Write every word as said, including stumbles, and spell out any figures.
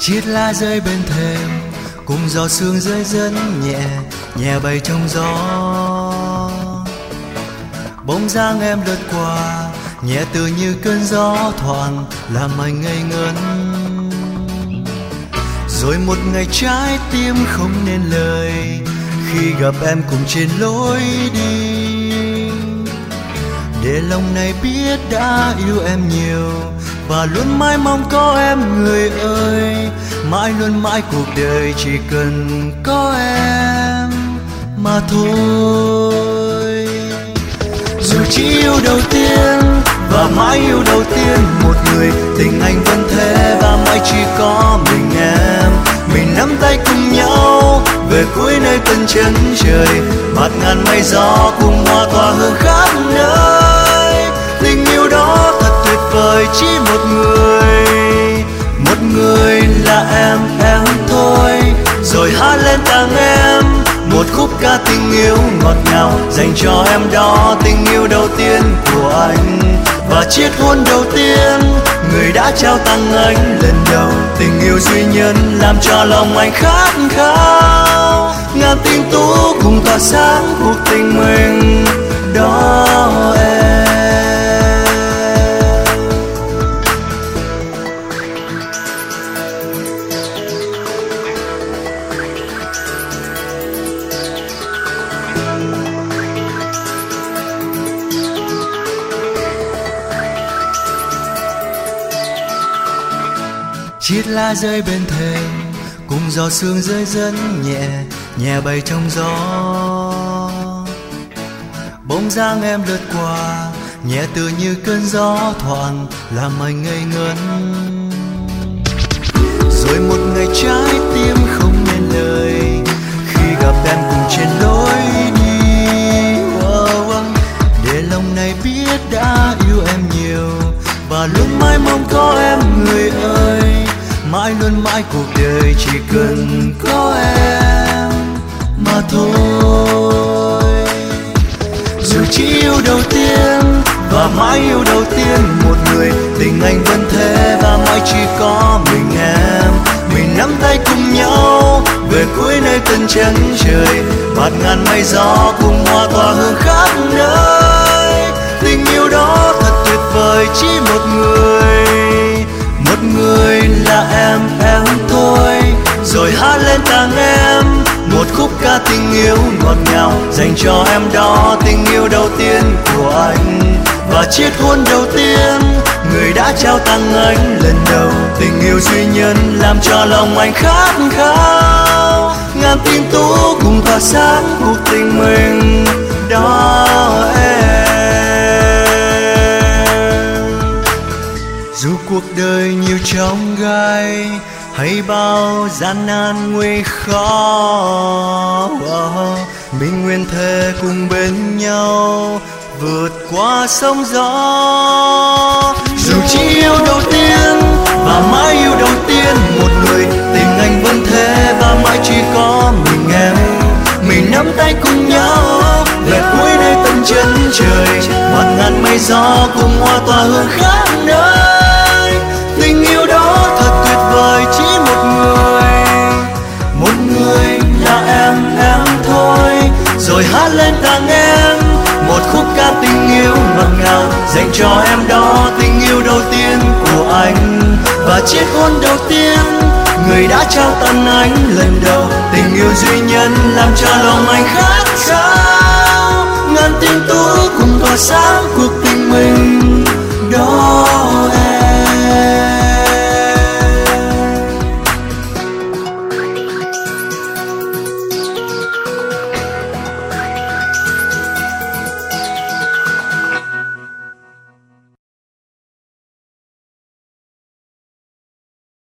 chiếc lá rơi bên thềm cùng gió sương rơi rất nhẹ nhẹ bay trong gió. Bóng dáng em lướt qua nhẹ tựa như cơn gió thoảng làm anh ngây ngẩn. Rồi một ngày trái tim không nên lời khi gặp em cùng trên lối đi. Để lòng này biết đã yêu em nhiều và luôn mãi mong có em người ơi. Mãi luôn mãi cuộc đời chỉ cần có em mà thôi. Dù chỉ yêu đầu tiên và mãi yêu đầu tiên một người, tình anh vẫn thế và mãi chỉ có mình em. Mình nắm tay cùng nhau về cuối nơi chân chân trời, bạt ngàn mây gió cùng hoa tỏa hương khắp nơi. Tình yêu đó thật tuyệt vời, chỉ một người, một người là em, em thôi. Rồi hát lên tặng em một khúc ca tình yêu ngọt ngào dành cho em đó. Tình yêu đầu tiên của anh và chiếc hôn đầu tiên người đã trao tặng anh lần đầu. Tình yêu duy nhất làm cho lòng anh khát khao, ngàn tinh tú cùng tỏa sáng cuộc tình mình đó em. Chiếc lá rơi bên thềm cùng gió sương rơi rất nhẹ nhẹ bay trong gió. Bóng dáng em lướt qua nhẹ tựa như cơn gió thoảng làm anh ngây ngẩn. Rồi một ngày trái tim không nên lời khi gặp em cùng trên lối đi. Oh, để lòng này biết đã yêu em nhiều và luôn mãi mong có em người ơi. Mãi luôn mãi cuộc đời chỉ cần có em mà thôi. Dù chỉ yêu đầu tiên và mãi yêu đầu tiên một người, tình anh vẫn thế và mãi chỉ có mình em. Mình nắm tay cùng nhau về cuối nơi chân chân trời, bạt ngàn mây gió cùng hoa tỏa hương khắp nơi. Tình yêu đó thật tuyệt vời, chỉ một người, một người là em, em thôi. Rồi hát lên tặng em một khúc ca tình yêu ngọt ngào dành cho em đó. Tình yêu đầu tiên của anh và chiếc hôn đầu tiên người đã trao tặng anh lần đầu. Tình yêu duy nhất làm cho lòng anh khát khao, ngàn tinh tú cùng tỏa sáng cuộc tình mình đó em. Dù cuộc đời nhiều chông gai hay bao gian nan nguy khó, mình nguyện thề cùng bên nhau vượt qua sóng gió. Dù chỉ yêu đầu tiên và mãi yêu đầu tiên một người, tình anh vẫn thế và mãi chỉ có mình em. Mình nắm tay cùng nhau về cuối nơi tận chân trời, bạt ngàn mây gió cùng hoa tỏa hương khắp nơi. Tình yêu đó thật tuyệt vời, chỉ một người, một người là em, em thôi. Rồi hát lên tặng em một khúc ca tình yêu ngọt ngào dành cho em đó. Tình yêu đầu tiên của anh và chiếc hôn đầu tiên người đã trao tặng anh lần đầu. Tình yêu duy nhất làm cho lòng anh khát khao, ngàn tinh tú cùng tỏa sáng cuộc tình